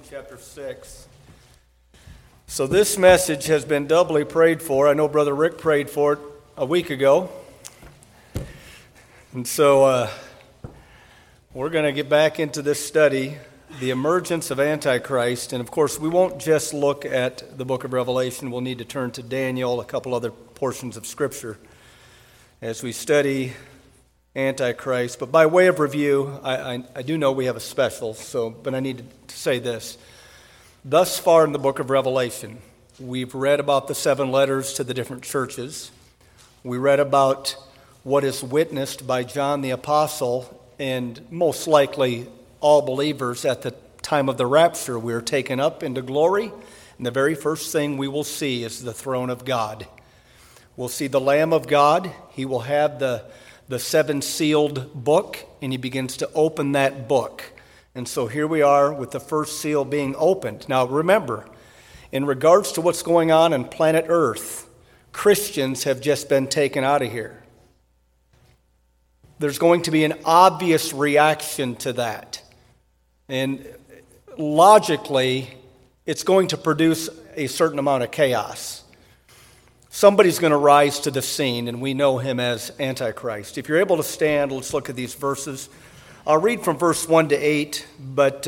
chapter 6. So this message has been doubly prayed for. I know Brother Rick prayed for it a week ago. And so we're going to get back into this study, the emergence of Antichrist. And of course, we won't just look at the book of Revelation. We'll need to turn to Daniel, a couple other portions of Scripture, as we study Antichrist. But by way of review, I do know we have a special, but I need to say this. Thus far in the book of Revelation, we've read about the 7 letters to the different churches. We read about what is witnessed by John the Apostle and most likely all believers at the time of the rapture. We are taken up into glory, and the very first thing we will see is the throne of God. We'll see the Lamb of God. He will have the 7-sealed book, and he begins to open that book. And so here we are with the first seal being opened. Now remember, in regards to what's going on in planet Earth, Christians have just been taken out of here. There's going to be an obvious reaction to that. And logically, it's going to produce a certain amount of chaos. Somebody's going to rise to the scene, and we know him as Antichrist. If you're able to stand, let's look at these verses. I'll read from verse 1 to 8, but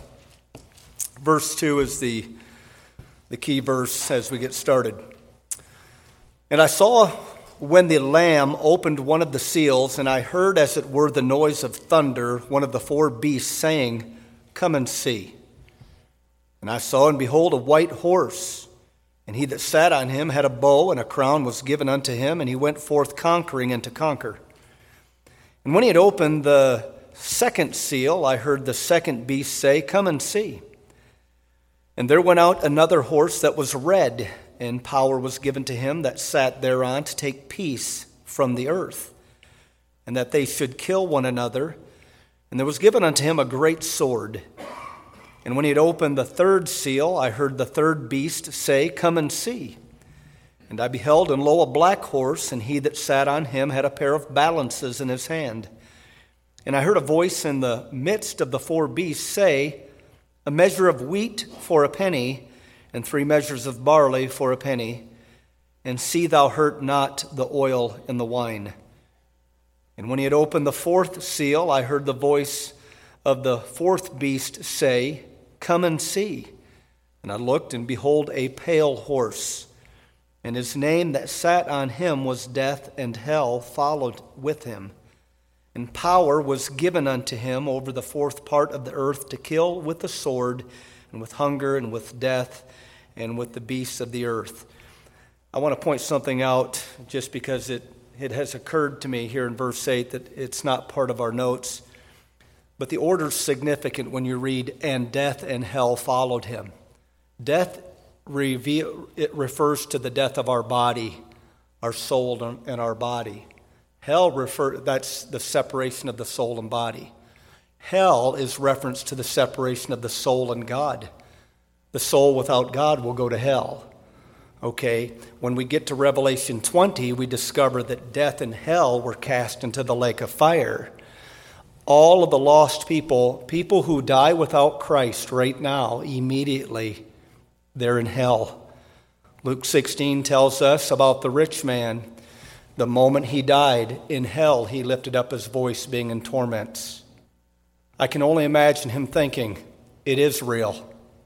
verse 2 is the key verse as we get started. And I saw when the Lamb opened one of the seals, and I heard as it were the noise of thunder, one of the 4 beasts saying, "Come and see." And I saw, and behold, a white horse. And he that sat on him had a bow, and a crown was given unto him, and he went forth conquering and to conquer. And when he had opened the second seal, I heard the second beast say, "Come and see." And there went out another horse that was red, and power was given to him that sat thereon to take peace from the earth, and that they should kill one another. And there was given unto him a great sword. And when he had opened the third seal, I heard the third beast say, "Come and see." And I beheld, and lo, a black horse, and he that sat on him had a pair of balances in his hand. And I heard a voice in the midst of the 4 beasts say, "A measure of wheat for a penny, and 3 measures of barley for a penny. And see thou hurt not the oil and the wine." And when he had opened the 4th seal, I heard the voice of the 4th beast say, "Come and see." And I looked, and behold, a pale horse. And his name that sat on him was Death, and hell followed with him. And power was given unto him over the 4th part of the earth to kill with the sword, and with hunger, and with death, and with the beasts of the earth. I want to point something out just because it has occurred to me here in verse 8 that it's not part of our notes. But the order's significant when you read, "And death and hell followed him." Death, it refers to the death of our body, our soul and our body. Hell, that's the separation of the soul and body. Hell is reference to the separation of the soul and God. The soul without God will go to hell. Okay, when we get to Revelation 20, we discover that death and hell were cast into the lake of fire. All of the lost people who die without Christ right now, immediately, they're in hell. Luke 16 tells us about the rich man. The moment he died in hell, he lifted up his voice, being in torments. I can only imagine him thinking, it is real.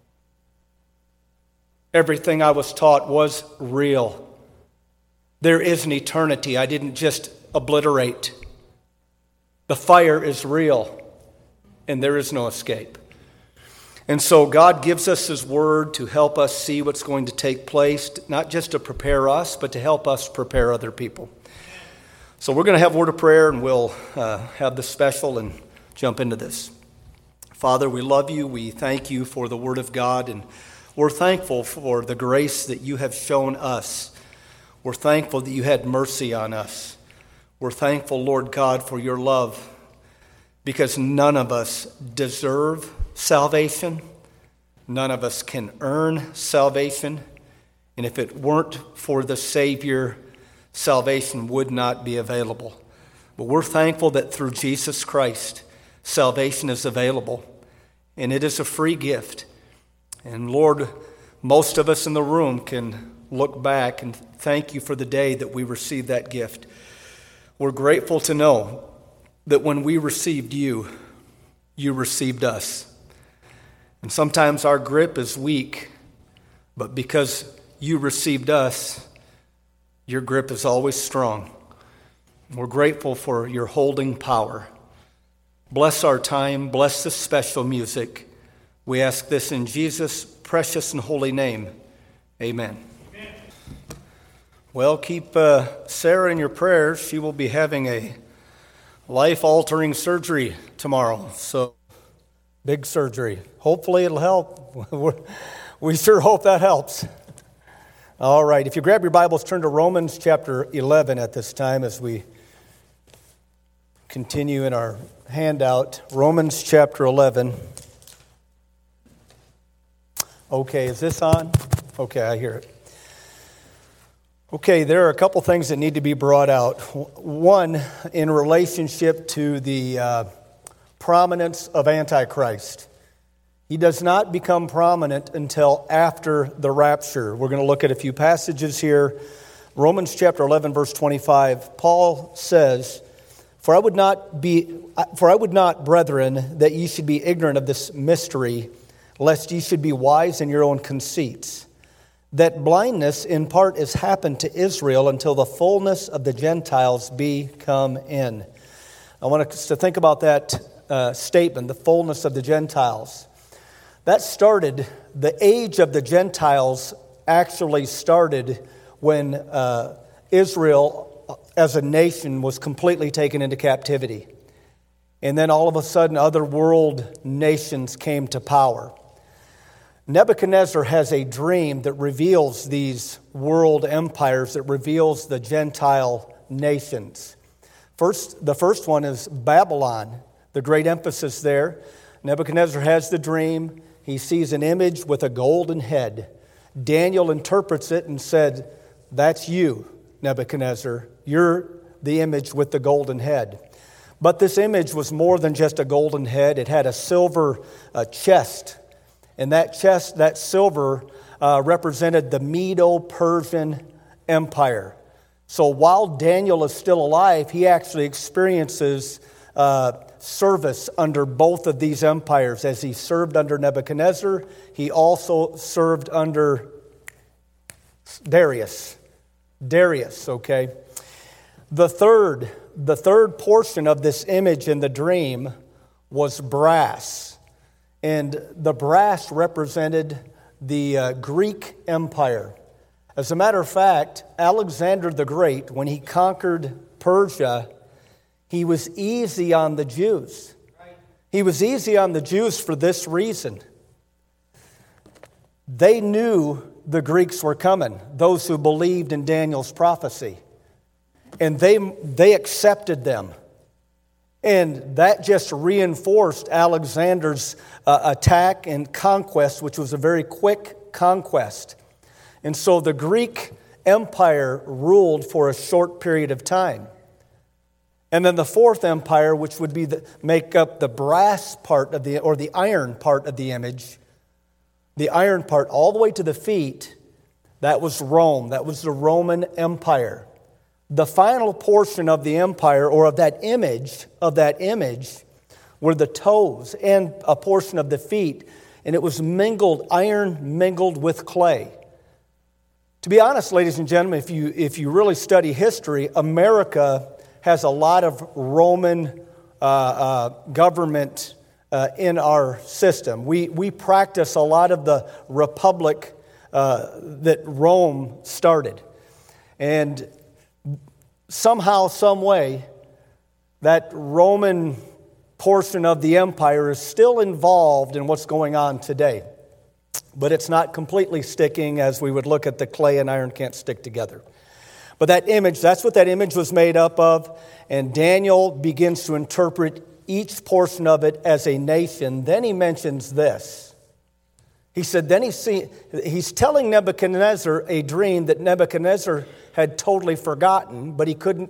Everything I was taught was real. There is an eternity. I didn't just obliterate. The fire is real, and there is no escape. And so God gives us His Word to help us see what's going to take place, not just to prepare us, but to help us prepare other people. So we're going to have a word of prayer, and we'll have the special and jump into this. Father, we love you. We thank you for the Word of God, and we're thankful for the grace that you have shown us. We're thankful that you had mercy on us. We're thankful, Lord God, for your love, because none of us deserve salvation. None of us can earn salvation. And if it weren't for the Savior, salvation would not be available. But we're thankful that through Jesus Christ, salvation is available. And it is a free gift. And Lord, most of us in the room can look back and thank you for the day that we received that gift. We're grateful to know that when we received you, you received us. And sometimes our grip is weak, but because you received us, your grip is always strong. We're grateful for your holding power. Bless our time. Bless this special music. We ask this in Jesus' precious and holy name. Amen. Amen. Well, keep Sarah in your prayers. She will be having a life-altering surgery tomorrow. So, big surgery. Hopefully it'll help. We sure hope that helps. All right. If you grab your Bibles, turn to Romans chapter 11 at this time as we continue in our handout. Romans chapter 11. Okay, is this on? Okay, I hear it. Okay, there are a couple things that need to be brought out. One, in relationship to the prominence of Antichrist. He does not become prominent until after the rapture. We're going to look at a few passages here. Romans chapter 11, verse 25. Paul says, For I would not, brethren, that ye should be ignorant of this mystery, lest ye should be wise in your own conceits, that blindness in part is happened to Israel until the fullness of the Gentiles be come in. I want us to think about that statement, the fullness of the Gentiles. That started, the age of the Gentiles actually started when Israel as a nation was completely taken into captivity. And then all of a sudden other world nations came to power. Nebuchadnezzar has a dream that reveals these world empires, that reveals the Gentile nations. The first one is Babylon, the great emphasis there. Nebuchadnezzar has the dream. He sees an image with a golden head. Daniel interprets it and said, that's you, Nebuchadnezzar. You're the image with the golden head. But this image was more than just a golden head. It had a silver chest. And that chest, that silver, represented the Medo-Persian Empire. So while Daniel is still alive, he actually experiences service under both of these empires. As he served under Nebuchadnezzar, he also served under Darius. Okay? The third portion of this image in the dream was brass. And the brass represented the Greek Empire. As a matter of fact, Alexander the Great, when he conquered Persia, he was easy on the Jews. He was easy on the Jews for this reason. They knew the Greeks were coming, those who believed in Daniel's prophecy. And they accepted them. And that just reinforced Alexander's attack and conquest, which was a very quick conquest. And so the Greek Empire ruled for a short period of time. And then the fourth empire, which would be make up the brass part of or the iron part of the image, the iron part all the way to the feet, that was Rome. That was the Roman Empire. The final portion of the empire, or of that image, were the toes and a portion of the feet, and it was iron mingled with clay. To be honest, ladies and gentlemen, if you really study history, America has a lot of Roman government in our system. We practice a lot of the republic that Rome started. And somehow, some way, that Roman portion of the empire is still involved in what's going on today. But it's not completely sticking, as we would look at the clay and iron can't stick together. But that image, that's what that image was made up of. And Daniel begins to interpret each portion of it as a nation. Then he mentions this. He said, he's telling Nebuchadnezzar a dream that Nebuchadnezzar had totally forgotten, but he couldn't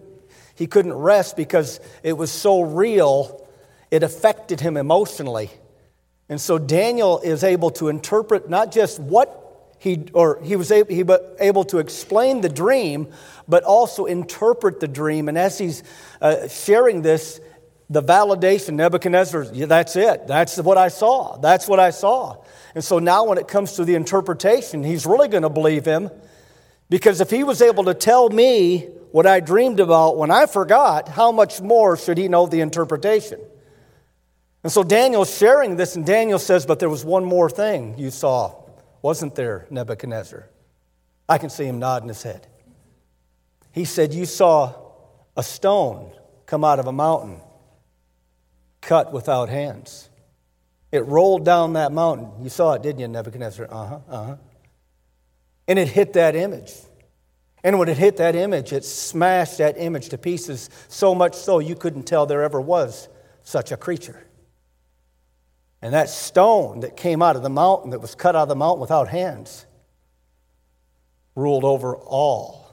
rest because it was so real, it affected him emotionally. And so Daniel is able to interpret not just what he was able to explain the dream, but also interpret the dream. And as he's sharing this, the validation, Nebuchadnezzar, yeah, that's it. That's what I saw. That's what I saw. And so now when it comes to the interpretation, he's really going to believe him. Because if he was able to tell me what I dreamed about when I forgot, how much more should he know the interpretation? And so Daniel's sharing this, and Daniel says, but there was one more thing you saw. Wasn't there, Nebuchadnezzar? I can see him nodding his head. He said, you saw a stone come out of a mountain, cut without hands. It rolled down that mountain. You saw it, didn't you, Nebuchadnezzar? And it hit that image. And when it hit that image, it smashed that image to pieces, so much so you couldn't tell there ever was such a creature. And that stone that came out of the mountain, that was cut out of the mountain without hands, ruled over all.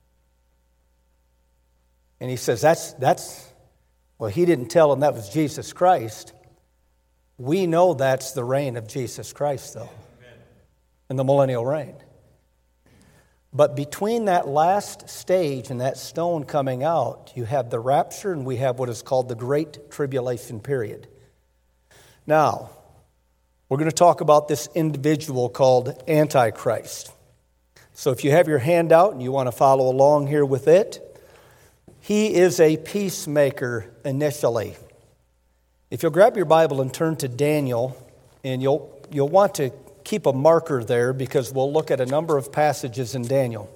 And he says, well, he didn't tell him that was Jesus Christ. We know that's the reign of Jesus Christ, though, in the millennial reign. But between that last stage and that stone coming out, you have the rapture, and we have what is called the Great Tribulation period. Now, we're going to talk about this individual called Antichrist. So if you have your handout and you want to follow along here with it, he is a peacemaker initially. If you'll grab your Bible and turn to Daniel, and you'll want to keep a marker there because we'll look at a number of passages in Daniel.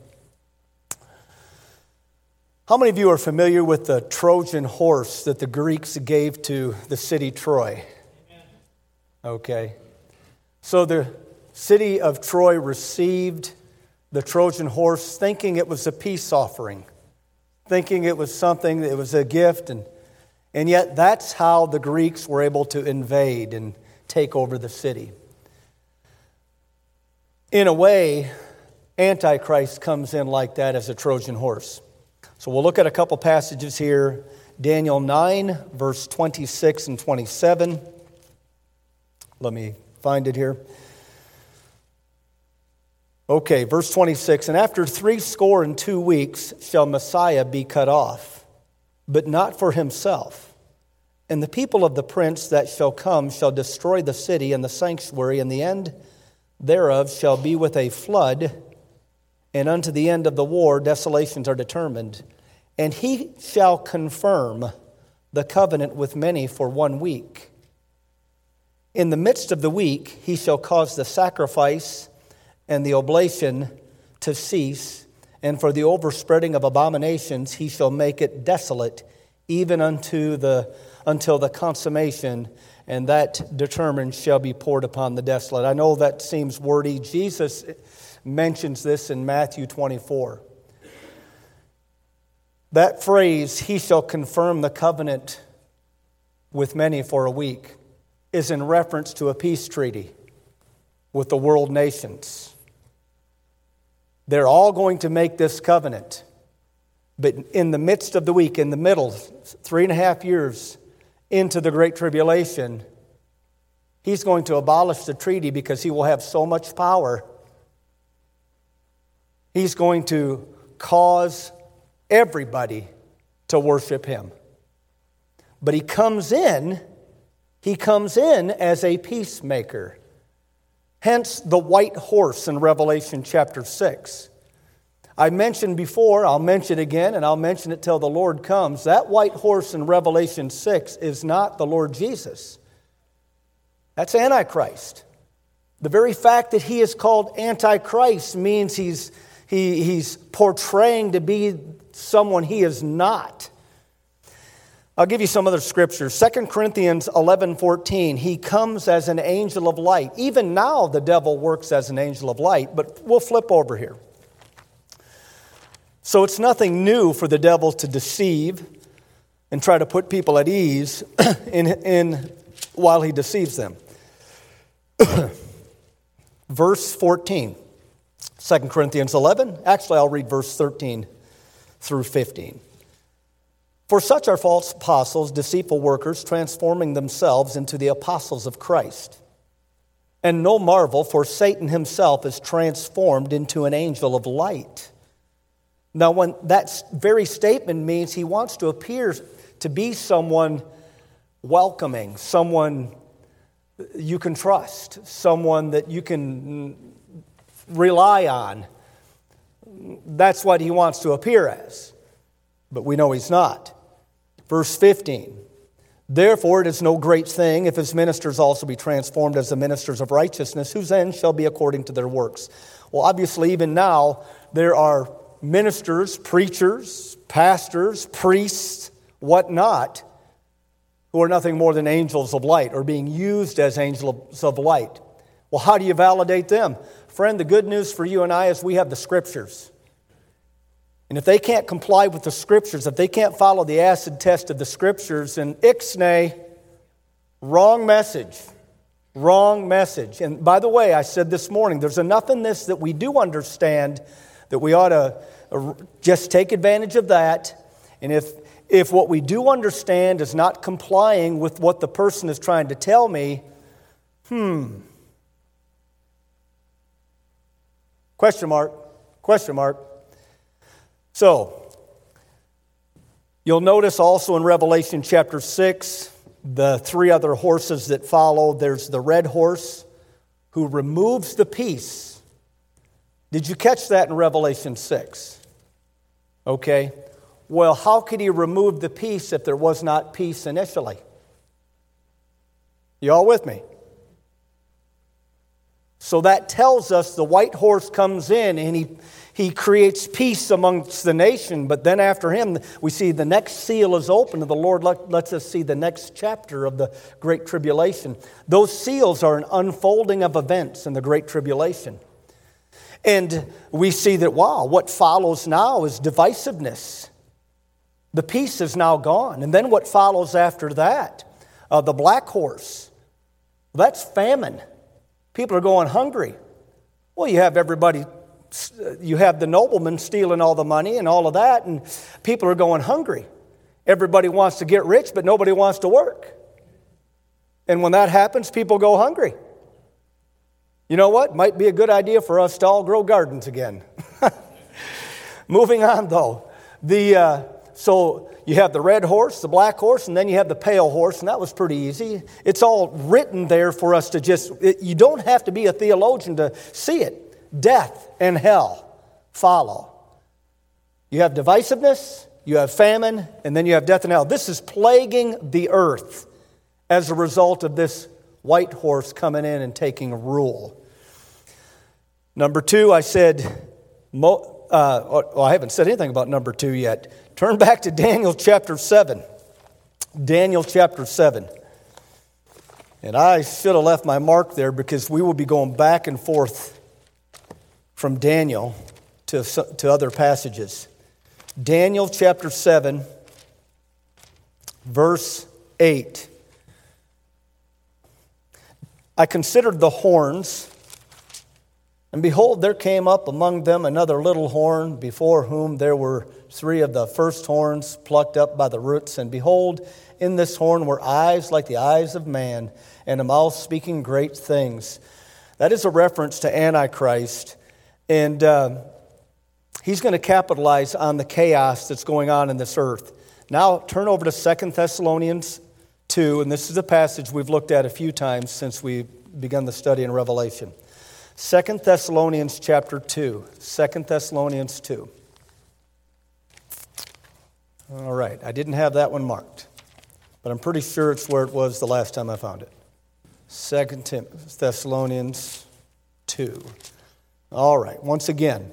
How many of you are familiar with the Trojan horse that the Greeks gave to the city Troy? Okay. So the city of Troy received the Trojan horse thinking it was a peace offering, thinking it was something that was a gift, and yet that's how the Greeks were able to invade and take over the city. In a way, Antichrist comes in like that as a Trojan horse. So we'll look at a couple passages here. Daniel 9, verse 26 and 27. Let me find it here. Okay, verse 26. And after 62 weeks shall Messiah be cut off, but not for himself. And the people of the prince that shall come shall destroy the city and the sanctuary, and the end thereof shall be with a flood, and unto the end of the war desolations are determined. And he shall confirm the covenant with many for 1 week. In the midst of the week he shall cause the sacrifice and the oblation to cease, and for the overspreading of abominations he shall make it desolate, even until the consummation, and that determined shall be poured upon the desolate. I know that seems wordy. Jesus mentions this in Matthew 24. That phrase, he shall confirm the covenant with many for a week, is in reference to a peace treaty with the world nations. They're all going to make this covenant. But in the midst of the week, in the middle, 3.5 years into the Great Tribulation, he's going to abolish the treaty because he will have so much power. He's going to cause everybody to worship him. But he comes in as a peacemaker. Hence the white horse in Revelation chapter 6. I mentioned before, I'll mention again, and I'll mention it till the Lord comes. That white horse in Revelation 6 is not the Lord Jesus. That's Antichrist. The very fact that he is called Antichrist means he's portraying to be someone he is not. I'll give you some other scriptures. 2 Corinthians 11:14, he comes as an angel of light. Even now the devil works as an angel of light, but we'll flip over here. So it's nothing new for the devil to deceive and try to put people at ease while he deceives them. Verse 14, 2 Corinthians 11. Actually, I'll read verse 13 through 15. For such are false apostles, deceitful workers, transforming themselves into the apostles of Christ. And no marvel, for Satan himself is transformed into an angel of light. Now, when that very statement means he wants to appear to be someone welcoming, someone you can trust, someone that you can rely on. That's what he wants to appear as. But we know he's not. Verse 15. Therefore it is no great thing if his ministers also be transformed as the ministers of righteousness, whose end shall be according to their works. Well, obviously, even now, there are ministers, preachers, pastors, priests, whatnot, who are nothing more than angels of light, or being used as angels of light. Well, how do you validate them? Friend, the good news for you and I is we have the Scriptures. And if they can't comply with the Scriptures, if they can't follow the acid test of the Scriptures, then ixnay, wrong message. Wrong message. And by the way, I said this morning, there's enough in this that we do understand that we ought to just take advantage of that. And if what we do understand is not complying with what the person is trying to tell me, question mark. So, you'll notice also in Revelation chapter 6, the three other horses that follow. There's the red horse who removes the peace. Did you catch that in Revelation 6? Okay. Well, how could he remove the peace if there was not peace initially? You all with me? So that tells us the white horse comes in and he creates peace amongst the nation. But then after him, we see the next seal is open and the Lord lets us see the next chapter of the Great Tribulation. Those seals are an unfolding of events in the Great Tribulation. And we see that, wow, what follows now is divisiveness. The peace is now gone. And then what follows after that? The black horse. That's famine. People are going hungry. Well, you have the nobleman stealing all the money and all of that, and people are going hungry. Everybody wants to get rich, but nobody wants to work. And when that happens, people go hungry. You know what? Might be a good idea for us to all grow gardens again. Moving on, though. So you have the red horse, the black horse, and then you have the pale horse, and that was pretty easy. It's all written there for us to you don't have to be a theologian to see it. Death and hell follow. You have divisiveness, you have famine, and then you have death and hell. This is plaguing the earth as a result of this white horse coming in and taking rule. Number 2, I said, I haven't said anything about number 2 yet. Turn back to Daniel chapter 7. Daniel chapter 7. And I should have left my mark there because we will be going back and forth from Daniel to other passages. Daniel chapter 7, verse 8. I considered the horns, and behold, there came up among them another little horn, before whom there were 3 of the first horns plucked up by the roots. And behold, in this horn were eyes like the eyes of man, and a mouth speaking great things. That is a reference to Antichrist. And he's going to capitalize on the chaos that's going on in this earth. Now turn over to 2 Thessalonians 2, and this is a passage we've looked at a few times since we begun the study in Revelation. 2 Thessalonians chapter 2. 2 Thessalonians 2. All right, I didn't have that one marked, but I'm pretty sure it's where it was the last time I found it. 2 Thessalonians 2. All right, once again,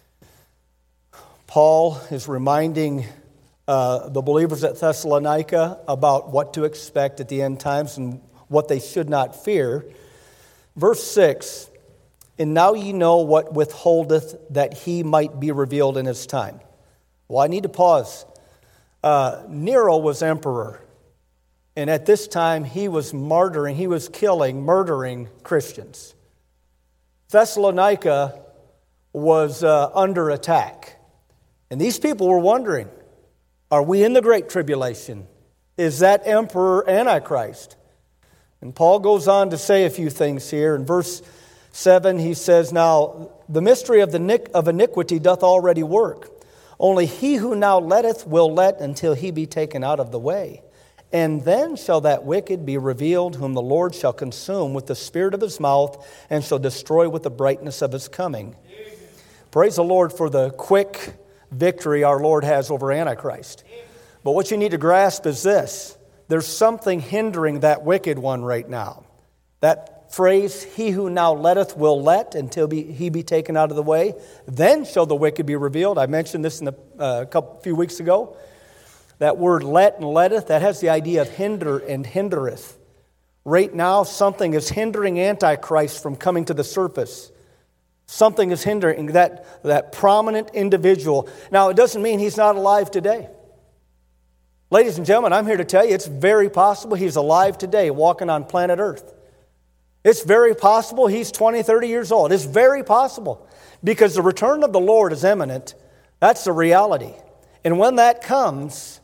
Paul is reminding the believers at Thessalonica about what to expect at the end times and what they should not fear. Verse 6, and now ye know what withholdeth that he might be revealed in his time. Well, I need to pause. Nero was emperor, and at this time he was murdering Christians. Thessalonica was under attack. And these people were wondering, are we in the Great Tribulation? Is that Emperor Antichrist? And Paul goes on to say a few things here. In verse 7, he says, "Now the mystery of iniquity doth already work. Only he who now letteth will let until he be taken out of the way. And then shall that wicked be revealed, whom the Lord shall consume with the spirit of his mouth, and shall destroy with the brightness of his coming." Amen. Praise the Lord for the quick victory our Lord has over Antichrist. Amen. But what you need to grasp is this. There's something hindering that wicked one right now. That phrase, "he who now letteth will let until he be taken out of the way. Then shall the wicked be revealed." I mentioned this in a few weeks ago. That word "let" and "letteth," that has the idea of hinder and hindereth. Right now, something is hindering Antichrist from coming to the surface. Something is hindering that prominent individual. Now, it doesn't mean he's not alive today. Ladies and gentlemen, I'm here to tell you it's very possible he's alive today, walking on planet Earth. It's very possible he's 20, 30 years old. It's very possible. Because the return of the Lord is imminent. That's the reality. And when that comes,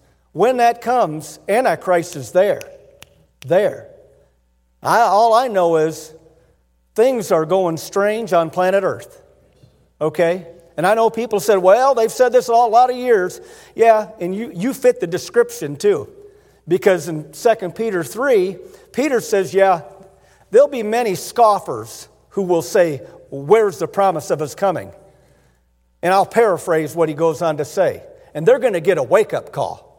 Antichrist is there. There. All I know is things are going strange on planet Earth. Okay? And I know people said, well, they've said this a lot of years. Yeah, and you fit the description too. Because in 2 Peter 3, Peter says, yeah, there'll be many scoffers who will say, where's the promise of his coming? And I'll paraphrase what he goes on to say. And they're going to get a wake-up call.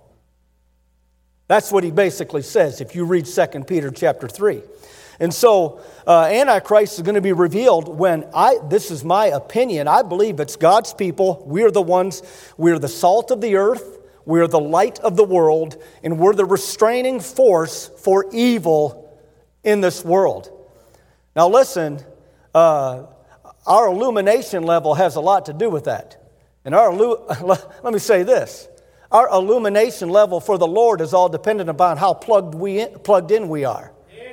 That's what he basically says if you read 2 Peter chapter 3. And so Antichrist is going to be revealed when this is my opinion, I believe it's God's people. We're the salt of the earth, we're the light of the world, and we're the restraining force for evil in this world. Now listen, our illumination level has a lot to do with that. And let me say this. Our illumination level for the Lord is all dependent upon how plugged in we are.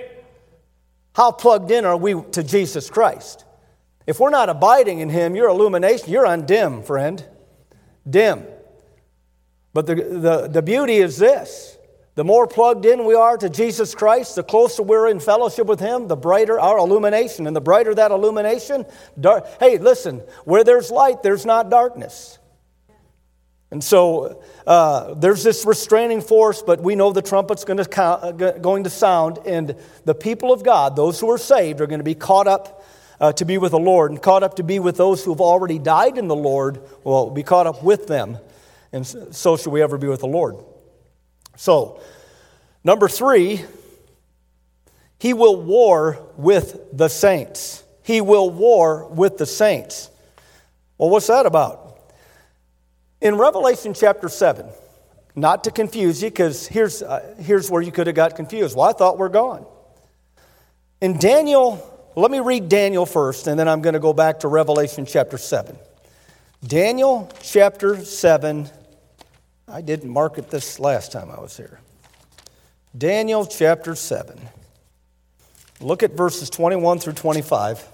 How plugged in are we to Jesus Christ? If we're not abiding in Him, your illumination, you're on dim, friend. Dim. But the beauty is this. The more plugged in we are to Jesus Christ, the closer we're in fellowship with Him, the brighter our illumination. And the brighter that illumination, hey, listen, where there's light, there's not darkness. And so there's this restraining force, but we know the trumpet's going to sound, and the people of God, those who are saved, are going to be caught up to be with the Lord, and caught up to be with those who have already died in the Lord. Will be caught up with them, and so shall we ever be with the Lord. So, number 3, He will war with the saints. He will war with the saints. Well, what's that about? In Revelation chapter 7, not to confuse you, because here's where you could have got confused. Well, I thought we're gone. In Daniel, let me read Daniel first, and then I'm going to go back to Revelation chapter 7. Daniel chapter 7. I didn't mark it this last time I was here. Daniel chapter 7. Look at verses 21 through 25.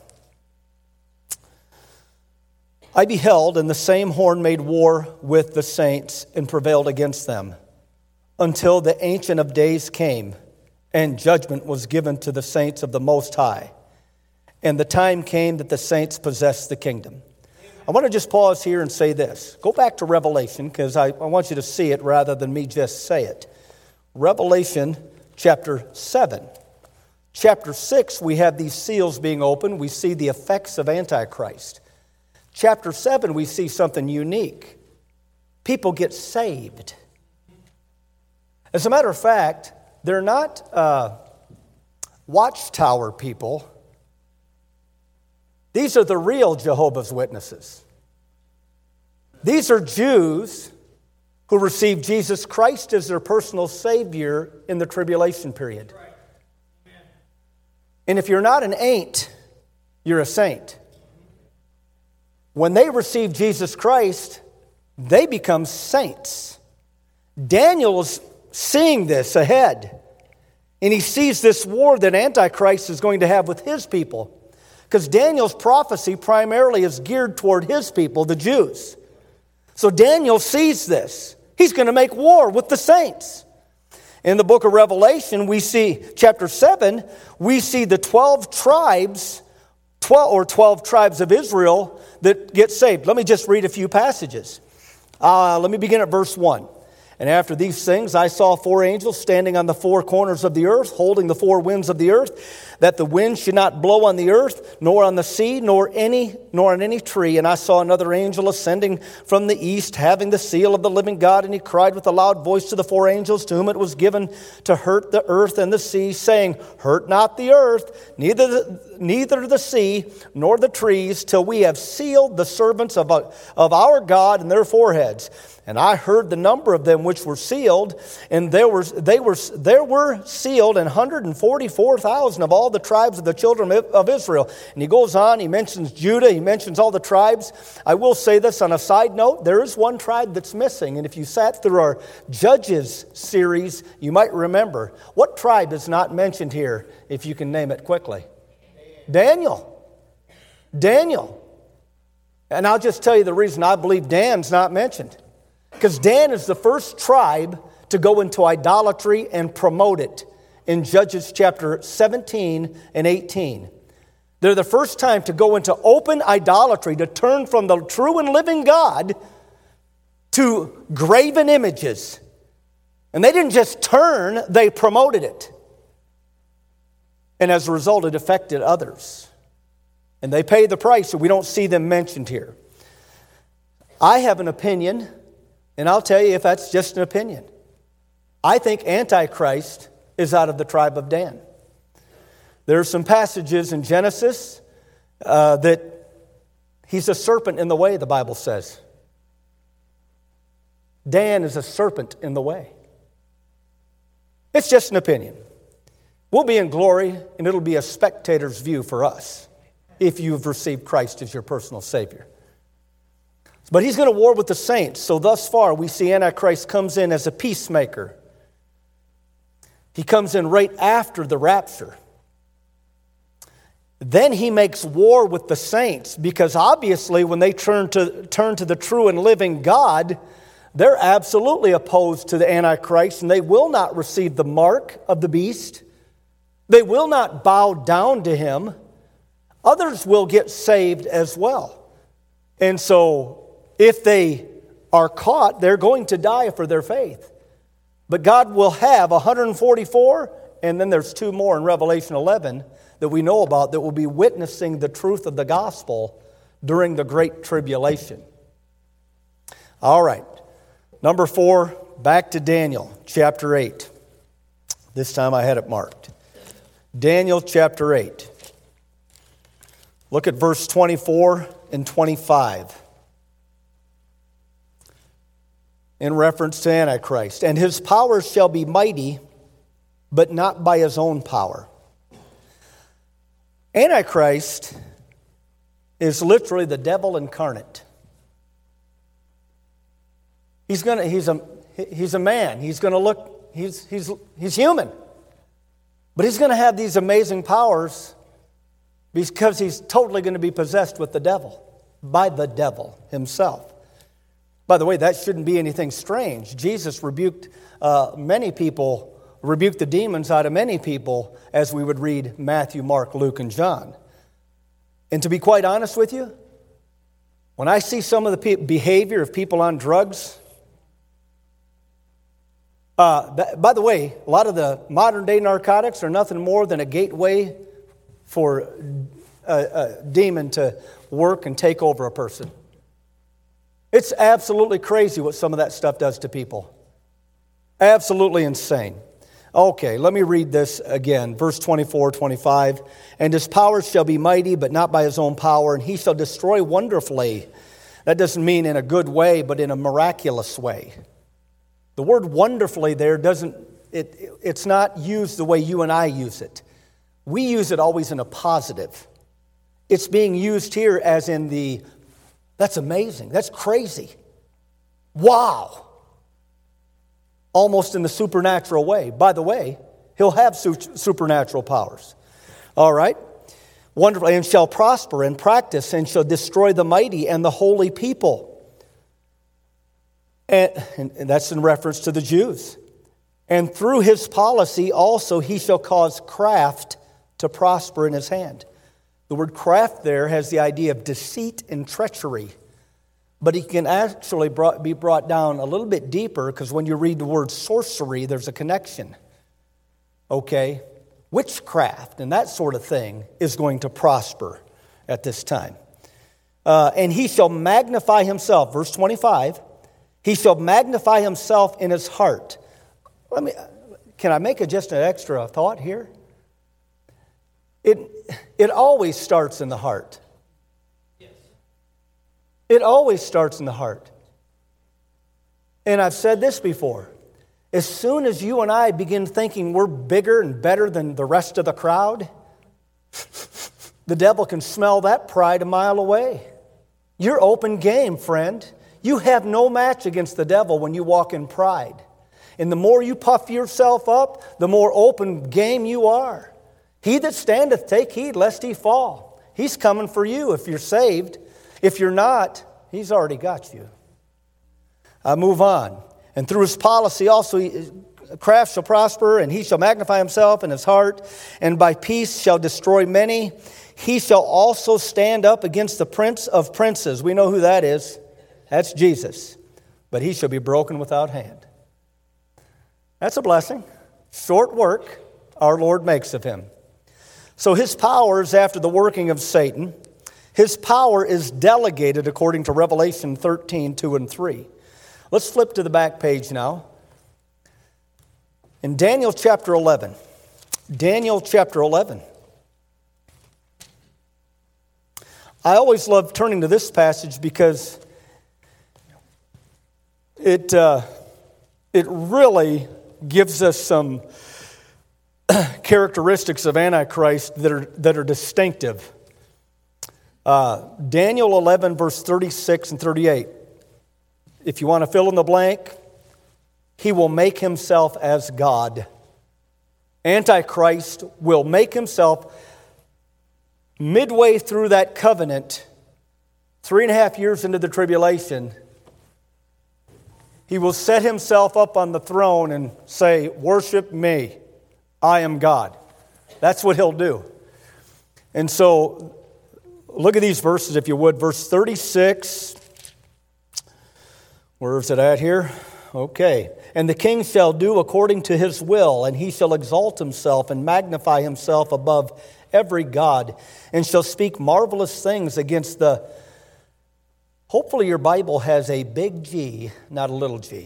I beheld, and the same horn made war with the saints and prevailed against them, until the Ancient of Days came, and judgment was given to the saints of the Most High. And the time came that the saints possessed the kingdom. I want to just pause here and say this. Go back to Revelation, because I want you to see it rather than me just say it. Revelation chapter 7. Chapter 6, we have these seals being opened. We see the effects of Antichrist. Chapter 7, we see something unique. People get saved. As a matter of fact, they're not watchtower people. These are the real Jehovah's Witnesses. These are Jews who received Jesus Christ as their personal Savior in the tribulation period. And if you're not an ain't, you're a saint. When they receive Jesus Christ, they become saints. Daniel is seeing this ahead. And he sees this war that Antichrist is going to have with his people. Because Daniel's prophecy primarily is geared toward his people, the Jews. So Daniel sees this. He's going to make war with the saints. In the book of Revelation, we see, chapter 7, we see the 12 tribes of Israel that get saved. Let me just read a few passages. Let me begin at verse 1. And after these things, I saw 4 angels standing on the 4 corners of the earth, holding the 4 winds of the earth, that the wind should not blow on the earth, nor on the sea, nor on any tree. And I saw another angel ascending from the east, having the seal of the living God. And he cried with a loud voice to the 4 angels, to whom it was given to hurt the earth and the sea, saying, Hurt not the earth, neither the sea, nor the trees, till we have sealed the servants of our God in their foreheads. And I heard the number of them which were sealed, and there were sealed 144,000 of all the tribes of the children of Israel. And he goes on, he mentions Judah, he mentions all the tribes. I will say this on a side note, there is one tribe that's missing, and if you sat through our Judges series, you might remember. What tribe is not mentioned here, if you can name it quickly? Daniel. And I'll just tell you the reason I believe Dan's not mentioned. Because Dan is the first tribe to go into idolatry and promote it in Judges chapter 17 and 18. They're the first time to go into open idolatry, to turn from the true and living God to graven images. And they didn't just turn, they promoted it. And as a result, it affected others. And they paid the price, so we don't see them mentioned here. I have an opinion. And I'll tell you if that's just an opinion. I think Antichrist is out of the tribe of Dan. There are some passages in Genesis that he's a serpent in the way, the Bible says. Dan is a serpent in the way. It's just an opinion. We'll be in glory, and it'll be a spectator's view for us if you've received Christ as your personal Savior. But he's going to war with the saints. So thus far, we see Antichrist comes in as a peacemaker. He comes in right after the rapture. Then he makes war with the saints, because obviously when they turn to the true and living God, they're absolutely opposed to the Antichrist, and they will not receive the mark of the beast. They will not bow down to him. Others will get saved as well. And so if they are caught, they're going to die for their faith. But God will have 144, and then there's 2 more in Revelation 11 that we know about that will be witnessing the truth of the gospel during the Great Tribulation. All right. Number 4, back to Daniel, chapter 8. This time I had it marked. Daniel chapter 8. Look at verse 24 and 25. In reference to Antichrist. And his power shall be mighty, but not by his own power. Antichrist is literally the devil incarnate. He's a man. He's going to look, he's human. But he's going to have these amazing powers because he's totally going to be possessed with the devil, by the devil himself. By the way, that shouldn't be anything strange. Jesus rebuked the demons out of many people, as we would read Matthew, Mark, Luke, and John. And to be quite honest with you, when I see some of the behavior of people on drugs, by the way, a lot of the modern day narcotics are nothing more than a gateway for a demon to work and take over a person. It's absolutely crazy what some of that stuff does to people. Absolutely insane. Okay, let me read this again. Verse 24, 25. And his power shall be mighty, but not by his own power, and he shall destroy wonderfully. That doesn't mean in a good way, but in a miraculous way. The word wonderfully there it's not used the way you and I use it. We use it always in a positive. It's being used here as in that's amazing, that's crazy. Wow. Almost in the supernatural way. By the way, he'll have supernatural powers. All right? Wonderfully, and shall prosper and practice and shall destroy the mighty and the holy people. And that's in reference to the Jews. And through his policy also he shall cause craft to prosper in his hand. The word craft there has the idea of deceit and treachery. But it can actually be brought down a little bit deeper, because when you read the word sorcery, there's a connection. Okay? Witchcraft and that sort of thing is going to prosper at this time. And he shall magnify himself. Verse 25. He shall magnify himself in his heart. Can I make just an extra thought here? It always starts in the heart. It always starts in the heart. And I've said this before. As soon as you and I begin thinking we're bigger and better than the rest of the crowd, the devil can smell that pride a mile away. You're open game, friend. You have no match against the devil when you walk in pride. And the more you puff yourself up, the more open game you are. He that standeth, take heed lest he fall. He's coming for you if you're saved. If you're not, he's already got you. I move on. And through his policy also craft shall prosper, and he shall magnify himself in his heart, and by peace shall destroy many. He shall also stand up against the prince of princes. We know who that is. That's Jesus. But he shall be broken without hand. That's a blessing. Short work our Lord makes of him. So his power is after the working of Satan. His power is delegated according to Revelation 13, 2 and 3. Let's flip to the back page now. In Daniel chapter 11. Daniel chapter 11. I always love turning to this passage because it really gives us some characteristics of Antichrist that are distinctive. Daniel 11, verse 36 and 38. If you want to fill in the blank, he will make himself as God. Antichrist will make himself midway through that covenant, 3.5 years into the tribulation. He will set himself up on the throne and say, "Worship me. I am God." That's what he'll do. And so, look at these verses, if you would. Verse 36. Where is it at here? Okay. And the king shall do according to his will, and he shall exalt himself and magnify himself above every god, and shall speak marvelous things against the... Hopefully your Bible has a big G, not a little g.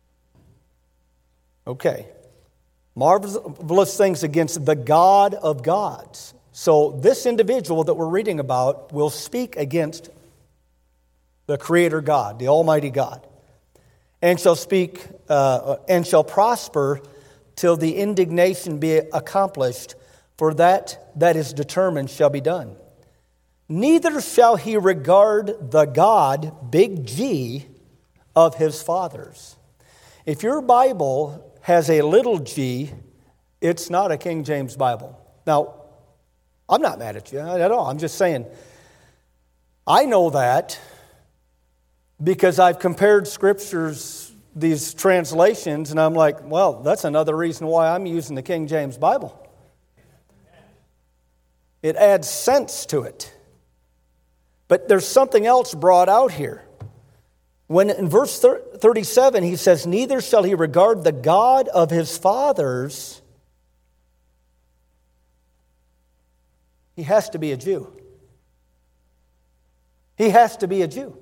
Okay. Marvelous things against the God of gods. So this individual that we're reading about will speak against the Creator God, the Almighty God, and shall speak and shall prosper till the indignation be accomplished, for that is determined shall be done. Neither shall he regard the God, big G, of his fathers. If your Bible has a little g, it's not a King James Bible. Now, I'm not mad at you at all. I'm just saying, I know that because I've compared scriptures, these translations, and I'm like, well, that's another reason why I'm using the King James Bible. It adds sense to it. But there's something else brought out here. When in verse 37 he says, neither shall he regard the God of his fathers. He has to be a Jew. He has to be a Jew.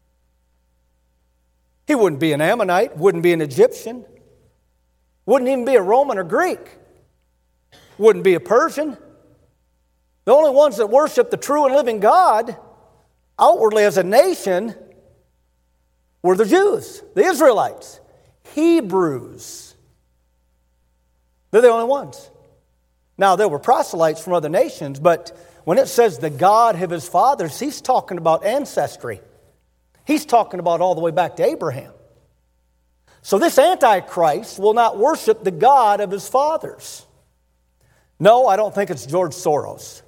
He wouldn't be an Ammonite, wouldn't be an Egyptian, wouldn't even be a Roman or Greek, wouldn't be a Persian. The only ones that worship the true and living God outwardly as a nation were the Jews, the Israelites, Hebrews. They're the only ones. Now, there were proselytes from other nations, but when it says the God of his fathers, he's talking about ancestry. He's talking about all the way back to Abraham. So this Antichrist will not worship the God of his fathers. No, I don't think it's George Soros.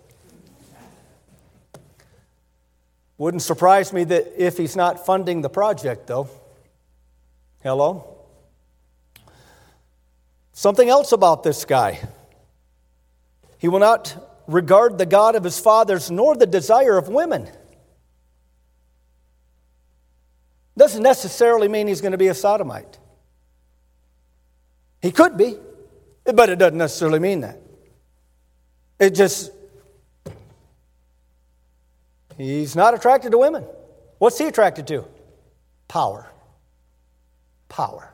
Wouldn't surprise me that if he's not funding the project, though. Hello? Something else about this guy. He will not regard the God of his fathers nor the desire of women. Doesn't necessarily mean he's going to be a sodomite. He could be, but it doesn't necessarily mean that. It just, he's not attracted to women. What's he attracted to? Power. Power.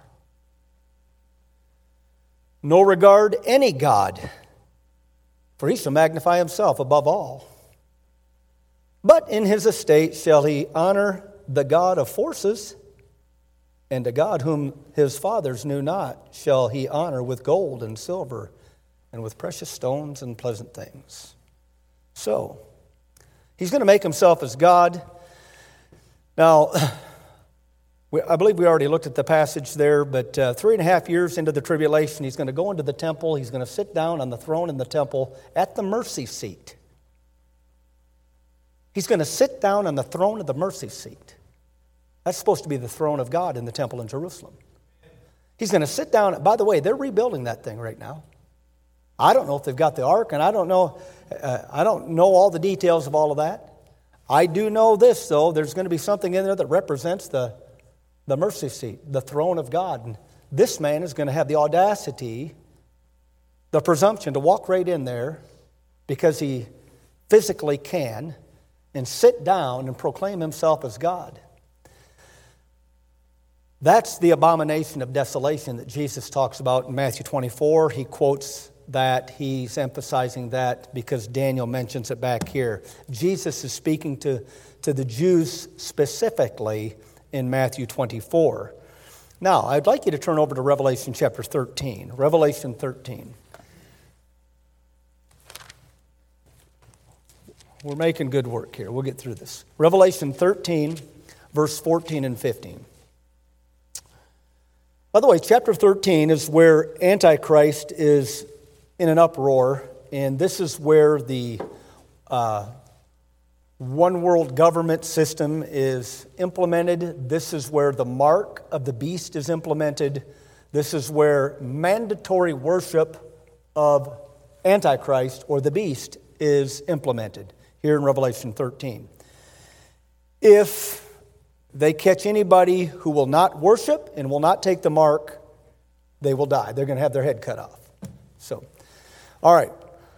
Nor regard any God, for he shall magnify himself above all. But in his estate shall he honor the God of forces, and a God whom his fathers knew not shall he honor with gold and silver and with precious stones and pleasant things. So, he's going to make himself as God. Now, I believe we already looked at the passage there, but 3.5 years into the tribulation, he's going to go into the temple. He's going to sit down on the throne in the temple at the mercy seat. He's going to sit down on the throne of the mercy seat. That's supposed to be the throne of God in the temple in Jerusalem. He's going to sit down. By the way, they're rebuilding that thing right now. I don't know if they've got the ark, and I don't know all the details of all of that. I do know this, though. There's going to be something in there that represents the mercy seat, the throne of God. And this man is going to have the audacity, the presumption to walk right in there because he physically can and sit down and proclaim himself as God. That's the abomination of desolation that Jesus talks about in Matthew 24. He quotes that. He's emphasizing that because Daniel mentions it back here. Jesus is speaking to the Jews specifically in Matthew 24. Now, I'd like you to turn over to Revelation chapter 13. Revelation 13. We're making good work here. We'll get through this. Revelation 13, verse 14 and 15. By the way, chapter 13 is where Antichrist is in an uproar, and this is where the one world government system is implemented. This is where the mark of the beast is implemented. This is where mandatory worship of Antichrist or the beast is implemented here in Revelation 13. If they catch anybody who will not worship and will not take the mark, they will die. They're going to have their head cut off. So, all right.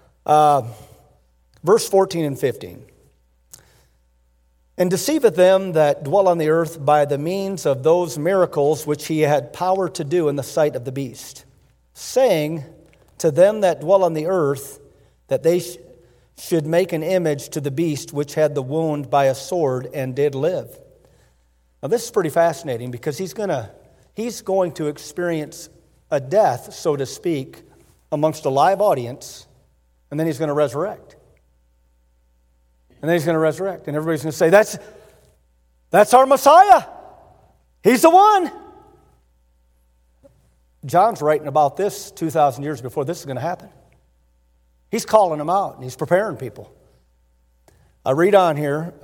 Verse 14 and 15. And deceiveth them that dwell on the earth by the means of those miracles which he had power to do in the sight of the beast, saying to them that dwell on the earth that they should make an image to the beast which had the wound by a sword and did live. Now this is pretty fascinating because he's going to experience a death, so to speak, amongst a live audience, and then he's going to resurrect. And then he's going to resurrect, and everybody's going to say, that's our Messiah. He's the one. John's writing about this 2,000 years before this is going to happen. He's calling them out, and he's preparing people. I read on here.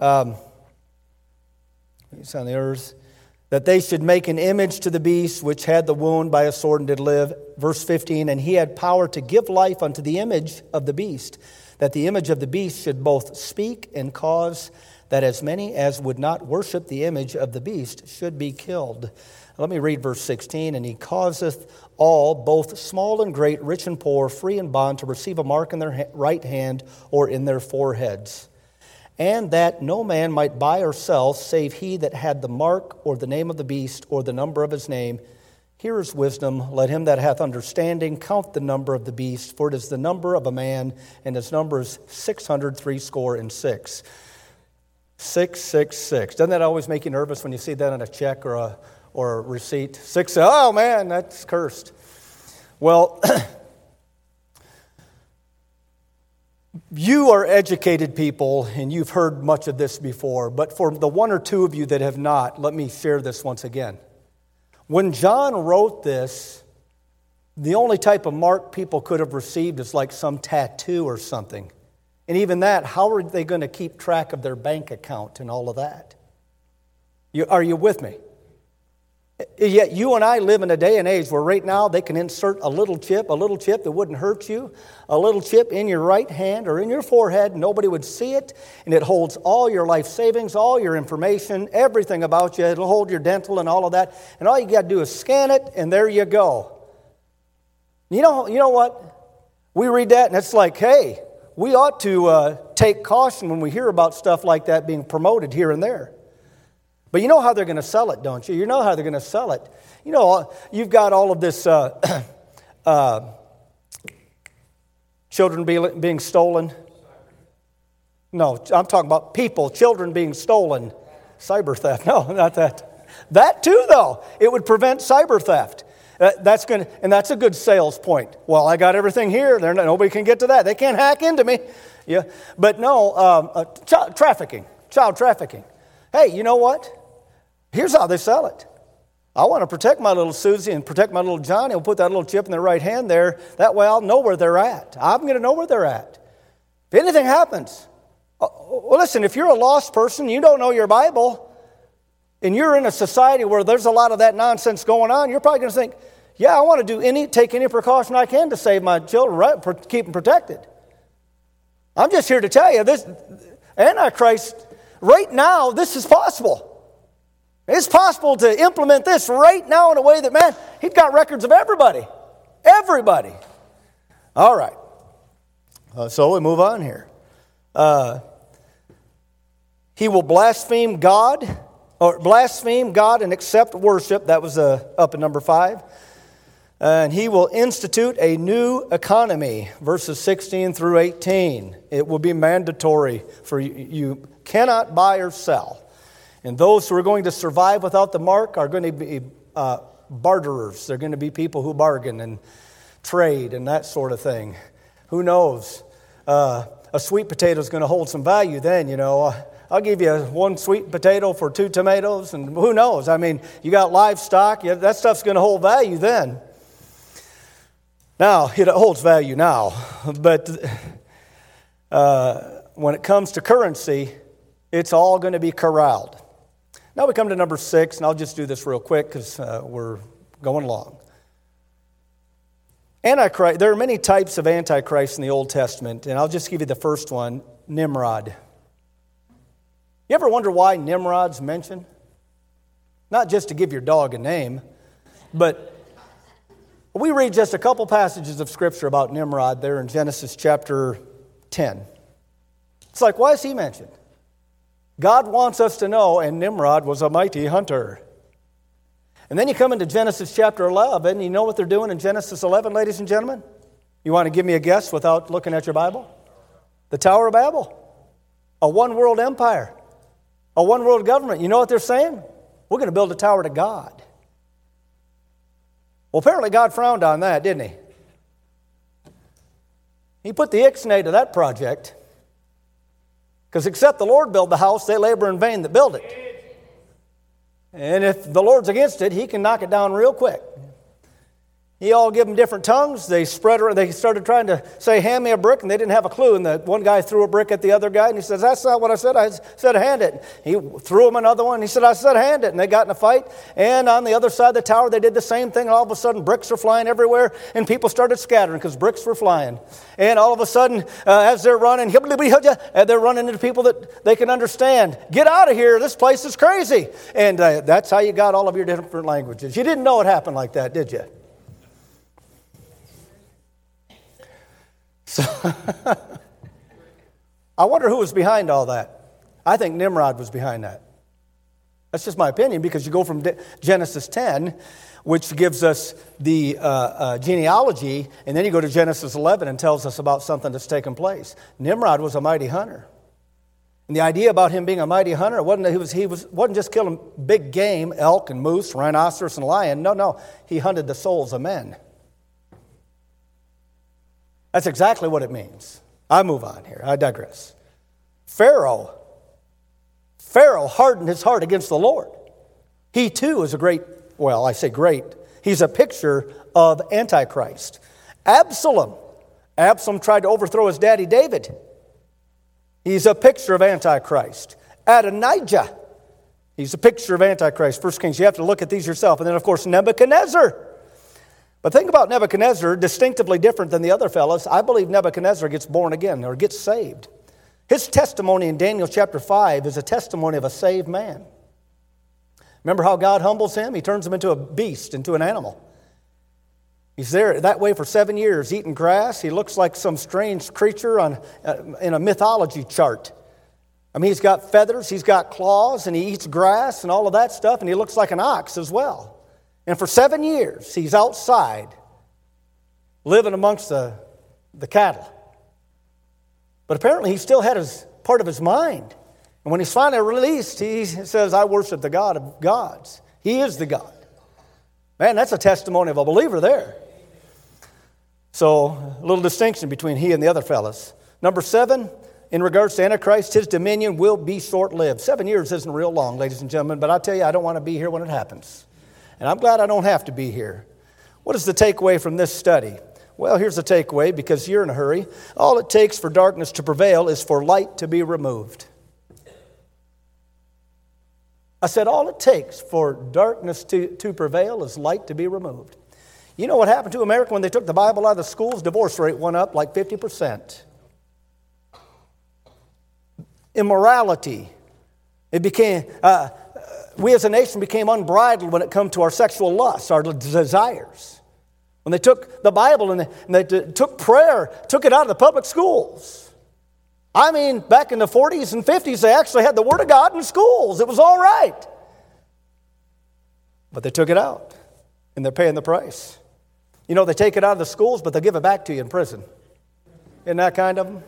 He's on the earth, that they should make an image to the beast which had the wound by a sword and did live. Verse 15, and he had power to give life unto the image of the beast, that the image of the beast should both speak and cause that as many as would not worship the image of the beast should be killed. Let me read verse 16. And he causeth all, both small and great, rich and poor, free and bond, to receive a mark in their right hand or in their foreheads. And that no man might buy or sell, save he that had the mark or the name of the beast or the number of his name. Here is wisdom. Let him that hath understanding count the number of the beast, for it is the number of a man, and his number is 666. 666. Doesn't that always make you nervous when you see that on a check or a receipt? Oh man, that's cursed. Well, you are educated people, and you've heard much of this before, but for the one or two of you that have not, let me share this once again. When John wrote this, the only type of mark people could have received is like some tattoo or something. And even that, how are they going to keep track of their bank account and all of that? Are you with me? Yet you and I live in a day and age where right now they can insert a little chip that wouldn't hurt you, a little chip in your right hand or in your forehead. Nobody would see it, and it holds all your life savings, all your information, everything about you. It'll hold your dental and all of that, and all you got to do is scan it, and there you go. You know what? We read that, and it's like, hey, we ought to take caution when we hear about stuff like that being promoted here and there. But you know how they're going to sell it, don't you? You know how they're going to sell it. You know, you've got all of this children being stolen. No, I'm talking about people, children being stolen. Cyber theft. No, not that. That too, though. It would prevent cyber theft. That's a good sales point. Well, I got everything here. Nobody can get to that. They can't hack into me. Yeah, but no, child trafficking. Hey, you know what? Here's how they sell it. I want to protect my little Susie and protect my little Johnny. I'll put that little chip in their right hand there. That way I'll know where they're at. I'm going to know where they're at. If anything happens, well, listen, if you're a lost person, you don't know your Bible, and you're in a society where there's a lot of that nonsense going on, you're probably going to think, yeah, I want to take any precaution I can to save my children, right, keep them protected. I'm just here to tell you, this Antichrist, right now, this is possible. It's possible to implement this right now in a way that, man, he's got records of everybody. Everybody. All right. So we move on here. He will blaspheme God and accept worship. That was up in number 5. And he will institute a new economy, verses 16 through 18. It will be mandatory for you. You cannot buy or sell. And those who are going to survive without the mark are going to be barterers. They're going to be people who bargain and trade and that sort of thing. Who knows? A sweet potato is going to hold some value then, you know. I'll give you 1 sweet potato for 2 tomatoes, and who knows? I mean, you got livestock. That stuff's going to hold value then. Now, it holds value now. But when it comes to currency, it's all going to be corralled. Now we come to number 6, and I'll just do this real quick because we're going along. Antichrist. There are many types of Antichrist in the Old Testament, and I'll just give you the first one, Nimrod. You ever wonder why Nimrod's mentioned? Not just to give your dog a name, but we read just a couple passages of Scripture about Nimrod there in Genesis chapter 10. It's like, why is he mentioned? God wants us to know, and Nimrod was a mighty hunter. And then you come into Genesis chapter 11, you know what they're doing in Genesis 11, ladies and gentlemen? You want to give me a guess without looking at your Bible? The Tower of Babel. A one-world empire. A one-world government. You know what they're saying? We're going to build a tower to God. Well, apparently God frowned on that, didn't he? He put the ixnay to that project. Because except the Lord build the house, they labor in vain that build it. And if the Lord's against it, he can knock it down real quick. He all give them different tongues. They started trying to say, hand me a brick, and they didn't have a clue. And the one guy threw a brick at the other guy, and he says, that's not what I said. I said, hand it. He threw him another one. He said, I said, hand it. And they got in a fight. And on the other side of the tower, they did the same thing. And all of a sudden, bricks are flying everywhere, and people started scattering because bricks were flying. And all of a sudden, as they're running, they're running into people that they can understand. Get out of here. This place is crazy. And that's how you got all of your different languages. You didn't know it happened like that, did you? So, I wonder who was behind all that. I think Nimrod was behind that. That's just my opinion, because you go from Genesis 10, which gives us the genealogy, and then you go to Genesis 11 and tells us about something that's taken place. Nimrod was a mighty hunter. And the idea about him being a mighty hunter wasn't just killing big game, elk and moose, rhinoceros and lion. No, he hunted the souls of men. That's exactly what it means. I move on here. I digress. Pharaoh hardened his heart against the Lord. He too is he's a picture of Antichrist. Absalom tried to overthrow his daddy David. He's a picture of Antichrist. Adonijah, He's a picture of Antichrist. 1 Kings, you have to look at these yourself. And then, of course, Nebuchadnezzar. But think about Nebuchadnezzar, distinctively different than the other fellows. I believe Nebuchadnezzar gets born again or gets saved. His testimony in Daniel chapter 5 is a testimony of a saved man. Remember how God humbles him? He turns him into a beast, into an animal. He's there that way for 7 years, eating grass. He looks like some strange creature in a mythology chart. I mean, he's got feathers, he's got claws, and he eats grass and all of that stuff, and he looks like an ox as well. And for 7 years, he's outside, living amongst the cattle. But apparently, he still had part of his mind. And when he's finally released, he says, I worship the God of gods. He is the God. Man, that's a testimony of a believer there. So, a little distinction between he and the other fellas. Number 7, in regards to Antichrist, his dominion will be short-lived. 7 years isn't real long, ladies and gentlemen, but I tell you, I don't want to be here when it happens. And I'm glad I don't have to be here. What is the takeaway from this study? Well, here's the takeaway, because you're in a hurry. All it takes for darkness to prevail is for light to be removed. I said all it takes for darkness to prevail is light to be removed. You know what happened to America when they took the Bible out of the schools? Divorce rate went up like 50%. Immorality. It became, we as a nation became unbridled when it come to our sexual lusts, our desires. When they took the Bible and they took prayer, took it out of the public schools. I mean, back in the 40s and 50s, they actually had the Word of God in schools. It was all right. But they took it out, and they're paying the price. You know, they take it out of the schools, but they'll give it back to you in prison. Isn't that kind of them?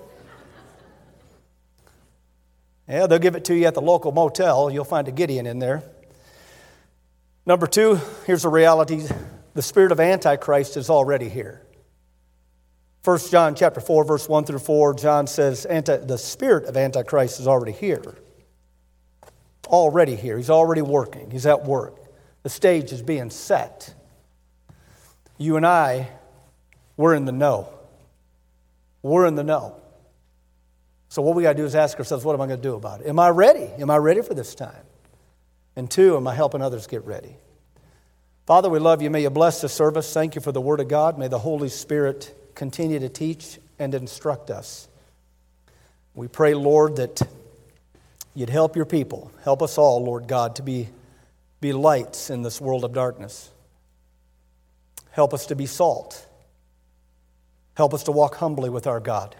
Yeah, they'll give it to you at the local motel. You'll find a Gideon in there. Number 2, here's the reality. The spirit of Antichrist is already here. 1 John chapter 4, verse 1 through 4, John says the spirit of Antichrist is already here. Already here. He's already working. He's at work. The stage is being set. You and I, we're in the know. We're in the know. So what we got to do is ask ourselves, what am I going to do about it? Am I ready? Am I ready for this time? And 2, am I helping others get ready? Father, we love you. May you bless the service. Thank you for the Word of God. May the Holy Spirit continue to teach and instruct us. We pray, Lord, that you'd help your people. Help us all, Lord God, to be lights in this world of darkness. Help us to be salt. Help us to walk humbly with our God.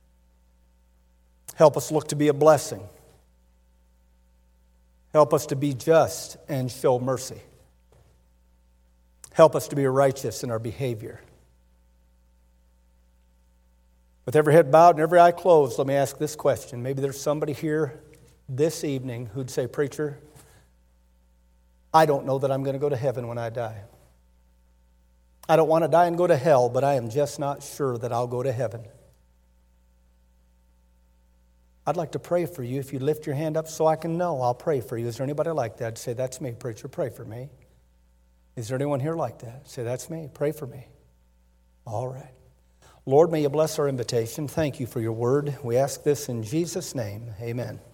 Help us look to be a blessing. Help us to be just and show mercy. Help us to be righteous in our behavior. With every head bowed and every eye closed, let me ask this question. Maybe there's somebody here this evening who'd say, Preacher, I don't know that I'm going to go to heaven when I die. I don't want to die and go to hell, but I am just not sure that I'll go to heaven. I'd like to pray for you. If you lift your hand up so I can know, I'll pray for you. Is there anybody like that? I'd say, that's me, preacher, pray for me. Is there anyone here like that? Say, that's me, pray for me. All right. Lord, may you bless our invitation. Thank you for your word. We ask this in Jesus' name. Amen.